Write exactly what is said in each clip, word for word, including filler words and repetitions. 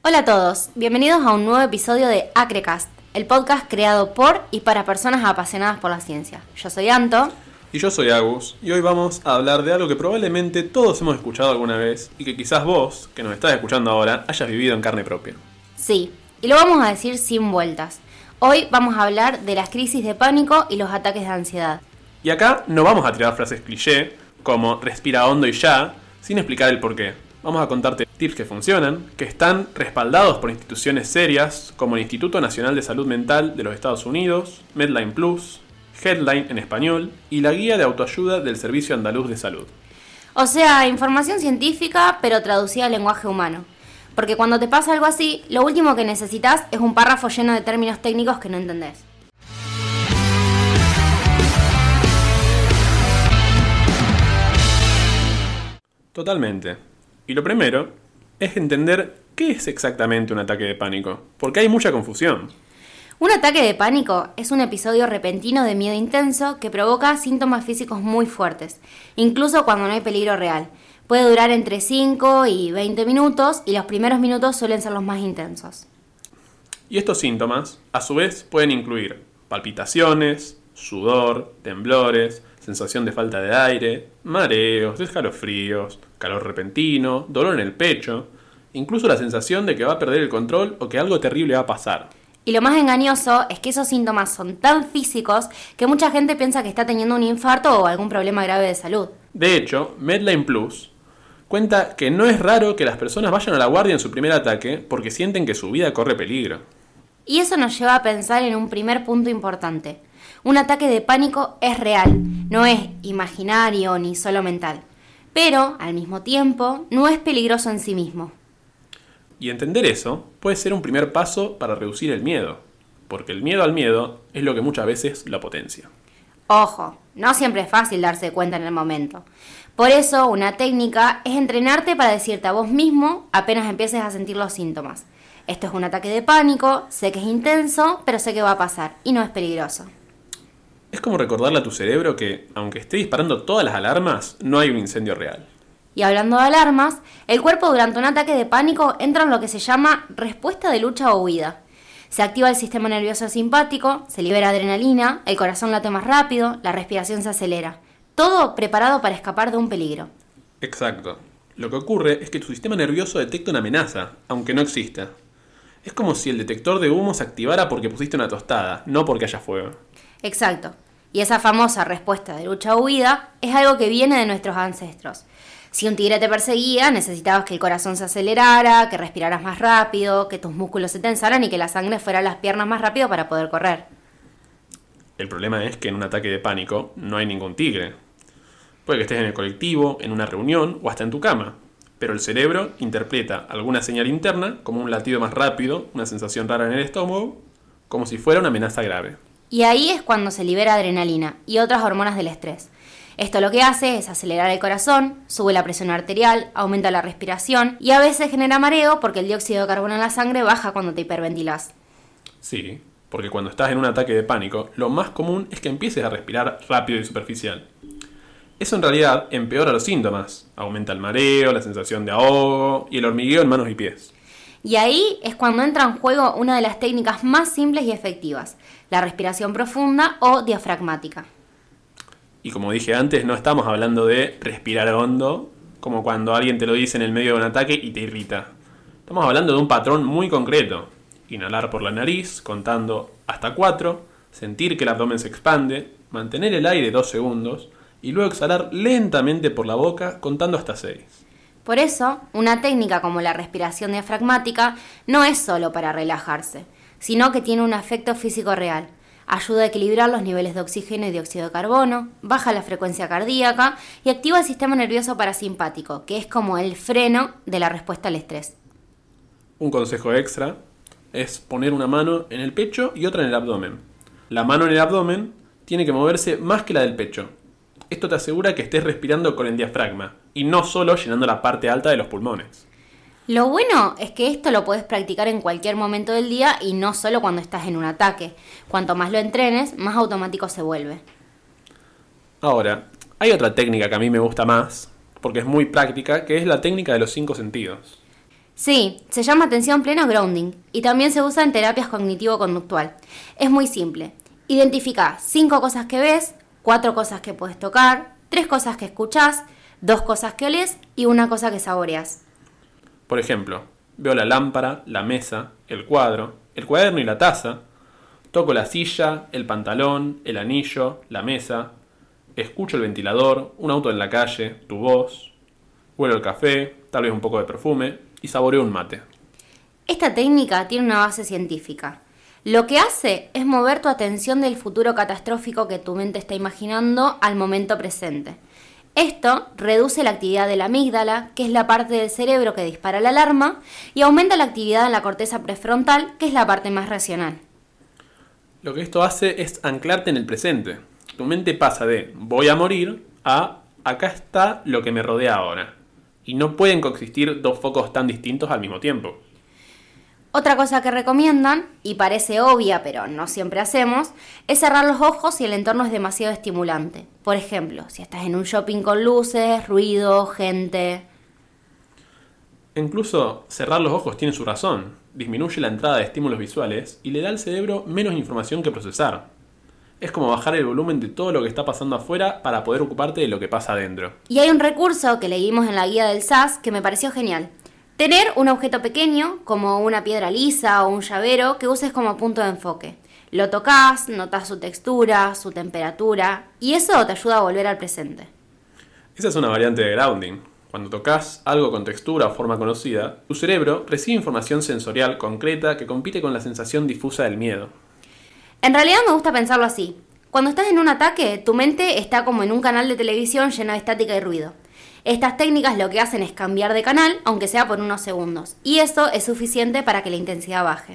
Hola a todos, bienvenidos a un nuevo episodio de Acrecast, el podcast creado por y para personas apasionadas por la ciencia. Yo soy Anto. Y yo soy Agus, y hoy vamos a hablar de algo que probablemente todos hemos escuchado alguna vez y que quizás vos, que nos estás escuchando ahora, hayas vivido en carne propia. Sí, y lo vamos a decir sin vueltas. Hoy vamos a hablar de las crisis de pánico y los ataques de ansiedad. Y acá no vamos a tirar frases cliché, como respira hondo y ya, sin explicar el porqué. Vamos a contarte tips que funcionan, que están respaldados por instituciones serias como el Instituto Nacional de Salud Mental de los Estados Unidos, Medline Plus, Headline en español y la Guía de Autoayuda del Servicio Andaluz de Salud. O sea, información científica pero traducida al lenguaje humano. Porque cuando te pasa algo así, lo último que necesitas es un párrafo lleno de términos técnicos que no entendés. Totalmente. Y lo primero es entender qué es exactamente un ataque de pánico, porque hay mucha confusión. Un ataque de pánico es un episodio repentino de miedo intenso que provoca síntomas físicos muy fuertes, incluso cuando no hay peligro real. Puede durar entre cinco y veinte minutos y los primeros minutos suelen ser los más intensos. Y estos síntomas, a su vez, pueden incluir palpitaciones, sudor, temblores, sensación de falta de aire, mareos, escalofríos, calor repentino, dolor en el pecho, incluso la sensación de que va a perder el control o que algo terrible va a pasar. Y lo más engañoso es que esos síntomas son tan físicos que mucha gente piensa que está teniendo un infarto o algún problema grave de salud. De hecho, Medline Plus cuenta que no es raro que las personas vayan a la guardia en su primer ataque porque sienten que su vida corre peligro. Y eso nos lleva a pensar en un primer punto importante. Un ataque de pánico es real, no es imaginario ni solo mental. Pero, al mismo tiempo, no es peligroso en sí mismo. Y entender eso puede ser un primer paso para reducir el miedo, porque el miedo al miedo es lo que muchas veces lo potencia. Ojo, no siempre es fácil darse cuenta en el momento. Por eso, una técnica es entrenarte para decirte a vos mismo apenas empieces a sentir los síntomas. Esto es un ataque de pánico, sé que es intenso, pero sé que va a pasar y no es peligroso. Es como recordarle a tu cerebro que, aunque esté disparando todas las alarmas, no hay un incendio real. Y hablando de alarmas, el cuerpo durante un ataque de pánico entra en lo que se llama respuesta de lucha o huida. Se activa el sistema nervioso simpático, se libera adrenalina, el corazón late más rápido, la respiración se acelera. Todo preparado para escapar de un peligro. Exacto. Lo que ocurre es que tu sistema nervioso detecta una amenaza, aunque no exista. Es como si el detector de humo se activara porque pusiste una tostada, no porque haya fuego. Exacto. Y esa famosa respuesta de lucha o huida es algo que viene de nuestros ancestros. Si un tigre te perseguía, necesitabas que el corazón se acelerara, que respiraras más rápido, que tus músculos se tensaran y que la sangre fuera a las piernas más rápido para poder correr. El problema es que en un ataque de pánico no hay ningún tigre. Puede que estés en el colectivo, en una reunión o hasta en tu cama, pero el cerebro interpreta alguna señal interna como un latido más rápido, una sensación rara en el estómago, como si fuera una amenaza grave. Y ahí es cuando se libera adrenalina y otras hormonas del estrés. Esto lo que hace es acelerar el corazón, sube la presión arterial, aumenta la respiración y a veces genera mareo porque el dióxido de carbono en la sangre baja cuando te hiperventilás. Sí, porque cuando estás en un ataque de pánico, lo más común es que empieces a respirar rápido y superficial. Eso en realidad empeora los síntomas, aumenta el mareo, la sensación de ahogo y el hormigueo en manos y pies. Y ahí es cuando entra en juego una de las técnicas más simples y efectivas, la respiración profunda o diafragmática. Y como dije antes, no estamos hablando de respirar hondo, como cuando alguien te lo dice en el medio de un ataque y te irrita. Estamos hablando de un patrón muy concreto. Inhalar por la nariz, contando hasta cuatro, sentir que el abdomen se expande, mantener el aire dos segundos y luego exhalar lentamente por la boca, contando hasta seis. Por eso, una técnica como la respiración diafragmática no es solo para relajarse, sino que tiene un efecto físico real. Ayuda a equilibrar los niveles de oxígeno y dióxido de carbono, baja la frecuencia cardíaca y activa el sistema nervioso parasimpático, que es como el freno de la respuesta al estrés. Un consejo extra es poner una mano en el pecho y otra en el abdomen. La mano en el abdomen tiene que moverse más que la del pecho. Esto te asegura que estés respirando con el diafragma y no solo llenando la parte alta de los pulmones. Lo bueno es que esto lo puedes practicar en cualquier momento del día y no solo cuando estás en un ataque. Cuanto más lo entrenes, más automático se vuelve. Ahora, hay otra técnica que a mí me gusta más, porque es muy práctica, que es la técnica de los cinco sentidos. Sí, se llama atención plena o grounding y también se usa en terapias cognitivo-conductual. Es muy simple. Identifica cinco cosas que ves, cuatro cosas que puedes tocar, tres cosas que escuchás, dos cosas que olés y una cosa que saboreas. Por ejemplo, veo la lámpara, la mesa, el cuadro, el cuaderno y la taza. Toco la silla, el pantalón, el anillo, la mesa. Escucho el ventilador, un auto en la calle, tu voz. Huelo el café, tal vez un poco de perfume y saboreo un mate. Esta técnica tiene una base científica. Lo que hace es mover tu atención del futuro catastrófico que tu mente está imaginando al momento presente. Esto reduce la actividad de la amígdala, que es la parte del cerebro que dispara la alarma, y aumenta la actividad en la corteza prefrontal, que es la parte más racional. Lo que esto hace es anclarte en el presente. Tu mente pasa de voy a morir a acá está lo que me rodea ahora. Y no pueden coexistir dos focos tan distintos al mismo tiempo. Otra cosa que recomiendan, y parece obvia pero no siempre hacemos, es cerrar los ojos si el entorno es demasiado estimulante. Por ejemplo, si estás en un shopping con luces, ruido, gente. Incluso cerrar los ojos tiene su razón. Disminuye la entrada de estímulos visuales y le da al cerebro menos información que procesar. Es como bajar el volumen de todo lo que está pasando afuera para poder ocuparte de lo que pasa adentro. Y hay un recurso que leímos en la guía del S A S que me pareció genial. Tener un objeto pequeño, como una piedra lisa o un llavero, que uses como punto de enfoque. Lo tocas, notas su textura, su temperatura, y eso te ayuda a volver al presente. Esa es una variante de grounding. Cuando tocas algo con textura o forma conocida, tu cerebro recibe información sensorial concreta que compite con la sensación difusa del miedo. En realidad me gusta pensarlo así. Cuando estás en un ataque, tu mente está como en un canal de televisión lleno de estática y ruido. Estas técnicas lo que hacen es cambiar de canal, aunque sea por unos segundos, y eso es suficiente para que la intensidad baje.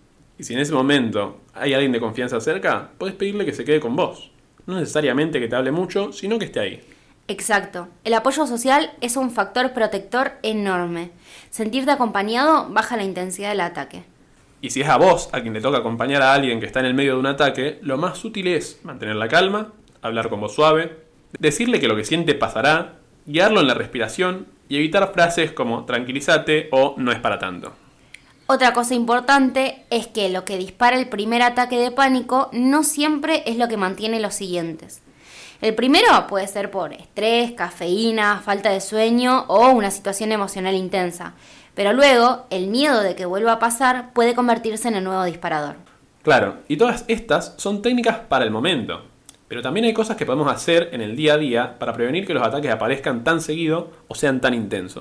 Y si en ese momento hay alguien de confianza cerca, puedes pedirle que se quede con vos. No necesariamente que te hable mucho, sino que esté ahí. Exacto. El apoyo social es un factor protector enorme. Sentirte acompañado baja la intensidad del ataque. Y si es a vos a quien le toca acompañar a alguien que está en el medio de un ataque, lo más útil es mantener la calma, hablar con voz suave, decirle que lo que siente pasará, guiarlo en la respiración y evitar frases como tranquilízate o no es para tanto. Otra cosa importante es que lo que dispara el primer ataque de pánico no siempre es lo que mantiene los siguientes. El primero puede ser por estrés, cafeína, falta de sueño o una situación emocional intensa. Pero luego, el miedo de que vuelva a pasar puede convertirse en el nuevo disparador. Claro, y todas estas son técnicas para el momento. Pero también hay cosas que podemos hacer en el día a día para prevenir que los ataques aparezcan tan seguido o sean tan intensos.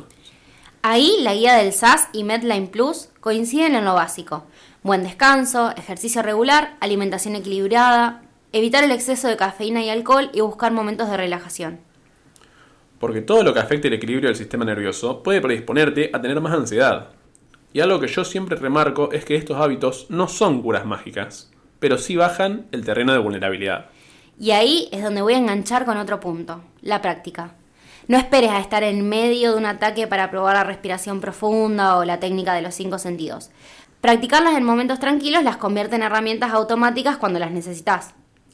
Ahí la guía del S A S y Medline Plus coinciden en lo básico. Buen descanso, ejercicio regular, alimentación equilibrada, evitar el exceso de cafeína y alcohol y buscar momentos de relajación. Porque todo lo que afecte el equilibrio del sistema nervioso puede predisponerte a tener más ansiedad. Y algo que yo siempre remarco es que estos hábitos no son curas mágicas, pero sí bajan el terreno de vulnerabilidad. Y ahí es donde voy a enganchar con otro punto, la práctica. No esperes a estar en medio de un ataque para probar la respiración profunda o la técnica de los cinco sentidos. Practicarlas en momentos tranquilos las convierte en herramientas automáticas cuando las necesitas.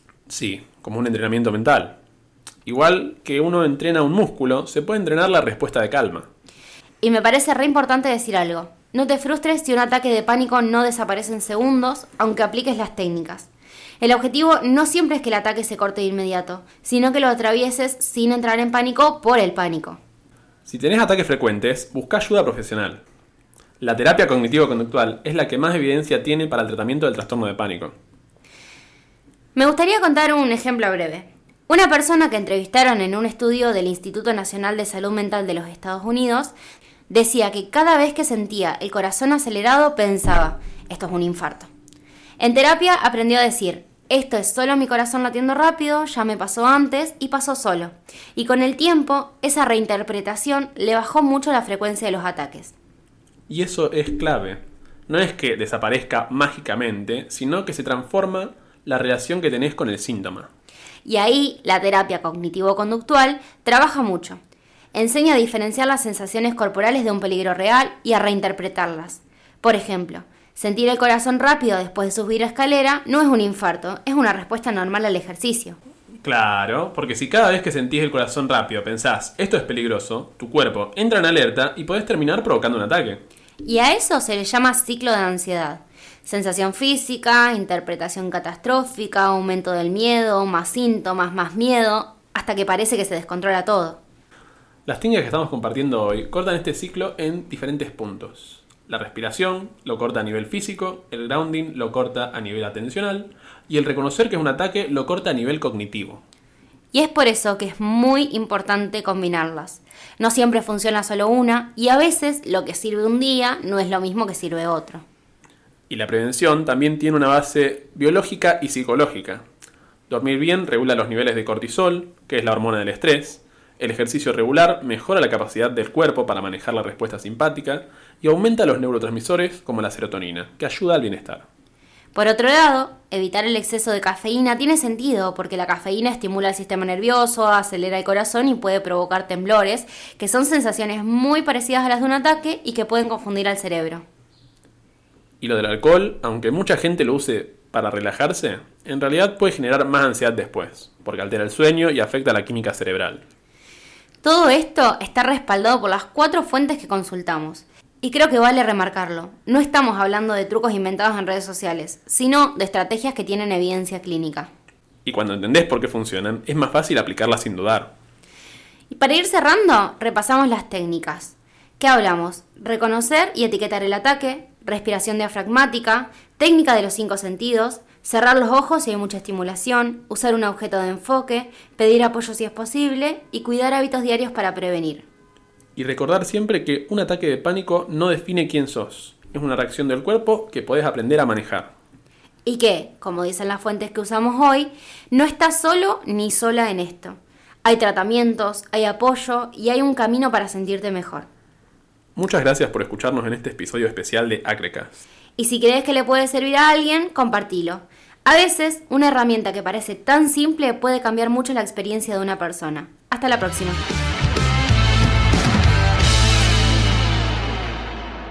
Sí, como un entrenamiento mental. Igual que uno entrena un músculo, se puede entrenar la respuesta de calma. Y me parece re importante decir algo. No te frustres si un ataque de pánico no desaparece en segundos, aunque apliques las técnicas. El objetivo no siempre es que el ataque se corte de inmediato, sino que lo atravieses sin entrar en pánico por el pánico. Si tenés ataques frecuentes, busca ayuda profesional. La terapia cognitivo-conductual es la que más evidencia tiene para el tratamiento del trastorno de pánico. Me gustaría contar un ejemplo breve. Una persona que entrevistaron en un estudio del Instituto Nacional de Salud Mental de los Estados Unidos decía que cada vez que sentía el corazón acelerado pensaba, esto es un infarto. En terapia aprendió a decir, esto es solo mi corazón latiendo rápido, ya me pasó antes y pasó solo. Y con el tiempo, esa reinterpretación le bajó mucho la frecuencia de los ataques. Y eso es clave. No es que desaparezca mágicamente, sino que se transforma la relación que tenés con el síntoma. Y ahí la terapia cognitivo-conductual trabaja mucho. Enseña a diferenciar las sensaciones corporales de un peligro real y a reinterpretarlas. Por ejemplo, sentir el corazón rápido después de subir a escalera no es un infarto, es una respuesta normal al ejercicio. Claro, porque si cada vez que sentís el corazón rápido pensás, esto es peligroso, tu cuerpo entra en alerta y podés terminar provocando un ataque. Y a eso se le llama ciclo de ansiedad. Sensación física, interpretación catastrófica, aumento del miedo, más síntomas, más miedo, hasta que parece que se descontrola todo. Las técnicas que estamos compartiendo hoy cortan este ciclo en diferentes puntos. La respiración lo corta a nivel físico, el grounding lo corta a nivel atencional y el reconocer que es un ataque lo corta a nivel cognitivo. Y es por eso que es muy importante combinarlas. No siempre funciona solo una y a veces lo que sirve un día no es lo mismo que sirve otro. Y la prevención también tiene una base biológica y psicológica. Dormir bien regula los niveles de cortisol, que es la hormona del estrés. El ejercicio regular mejora la capacidad del cuerpo para manejar la respuesta simpática y aumenta los neurotransmisores como la serotonina, que ayuda al bienestar. Por otro lado, evitar el exceso de cafeína tiene sentido porque la cafeína estimula el sistema nervioso, acelera el corazón y puede provocar temblores, que son sensaciones muy parecidas a las de un ataque y que pueden confundir al cerebro. Y lo del alcohol, aunque mucha gente lo use para relajarse, en realidad puede generar más ansiedad después, porque altera el sueño y afecta la química cerebral. Todo esto está respaldado por las cuatro fuentes que consultamos. Y creo que vale remarcarlo, no estamos hablando de trucos inventados en redes sociales, sino de estrategias que tienen evidencia clínica. Y cuando entendés por qué funcionan, es más fácil aplicarlas sin dudar. Y para ir cerrando, repasamos las técnicas. ¿Qué hablamos? Reconocer y etiquetar el ataque, respiración diafragmática, técnica de los cinco sentidos, cerrar los ojos si hay mucha estimulación, usar un objeto de enfoque, pedir apoyo si es posible y cuidar hábitos diarios para prevenir. Y recordar siempre que un ataque de pánico no define quién sos. Es una reacción del cuerpo que podés aprender a manejar. Y que, como dicen las fuentes que usamos hoy, no estás solo ni sola en esto. Hay tratamientos, hay apoyo y hay un camino para sentirte mejor. Muchas gracias por escucharnos en este episodio especial de Acrecast. Y si crees que le puede servir a alguien, compartilo. A veces, una herramienta que parece tan simple puede cambiar mucho la experiencia de una persona. Hasta la próxima.